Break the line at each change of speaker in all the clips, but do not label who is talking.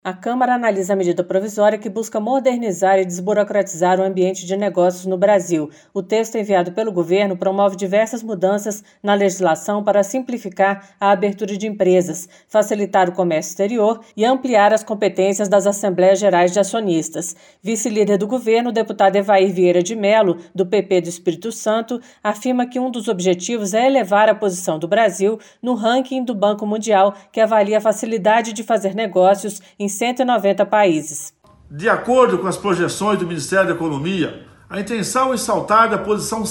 A Câmara analisa a medida provisória que busca modernizar e desburocratizar o ambiente de negócios no Brasil. O texto enviado pelo governo promove diversas mudanças na legislação para simplificar a abertura de empresas, facilitar o comércio exterior e ampliar as competências das Assembleias Gerais de Acionistas. Vice-líder do governo, o deputado Evair Vieira de Mello, do PP do Espírito Santo, afirma que um dos objetivos é elevar a posição do Brasil no ranking do Banco Mundial, que avalia a facilidade de fazer negócios em 190 países.
De acordo com as projeções do Ministério da Economia, a intenção é saltar da posição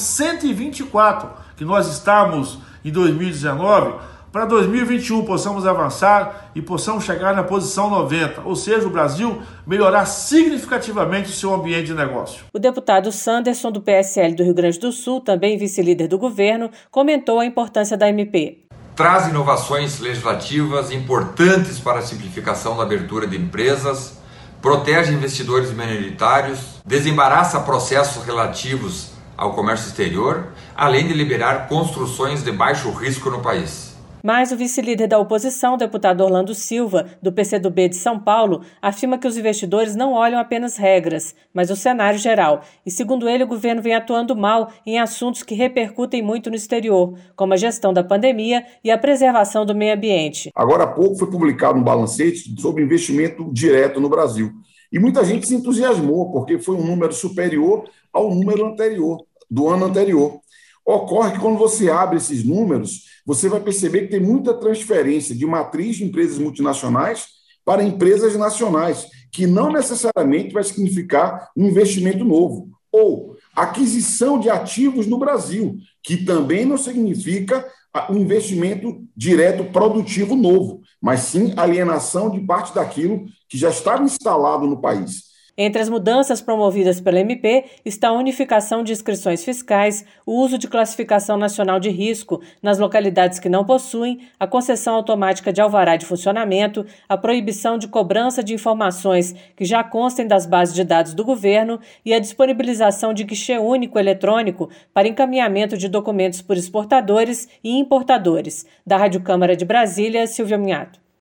124, que nós estamos em 2019, para 2021 possamos avançar e possamos chegar na posição 90, ou seja, o Brasil melhorar significativamente o seu ambiente de negócio.
O deputado Sanderson, do PSL do Rio Grande do Sul, também vice-líder do governo, comentou a importância da MP.
Traz inovações legislativas importantes para a simplificação da abertura de empresas, protege investidores minoritários, desembaraça processos relativos ao comércio exterior, além de liberar construções de baixo risco no país.
Mas o vice-líder da oposição, o deputado Orlando Silva, do PCdoB de São Paulo, afirma que os investidores não olham apenas regras, mas o cenário geral. E, segundo ele, o governo vem atuando mal em assuntos que repercutem muito no exterior, como a gestão da pandemia e a preservação do meio ambiente.
Agora há pouco foi publicado um balancete sobre investimento direto no Brasil. E muita gente se entusiasmou, porque foi um número superior ao número anterior, do ano anterior. Ocorre que quando você abre esses números, você vai perceber que tem muita transferência de matriz de empresas multinacionais para empresas nacionais, que não necessariamente vai significar um investimento novo, ou aquisição de ativos no Brasil, que também não significa um investimento direto produtivo novo, mas sim alienação de parte daquilo que já estava instalado no país.
Entre as mudanças promovidas pela MP está a unificação de inscrições fiscais, o uso de classificação nacional de risco nas localidades que não possuem, a concessão automática de alvará de funcionamento, a proibição de cobrança de informações que já constem das bases de dados do governo e a disponibilização de guichê único eletrônico para encaminhamento de documentos por exportadores e importadores. Da Rádio Câmara de Brasília, Silvia Minhato.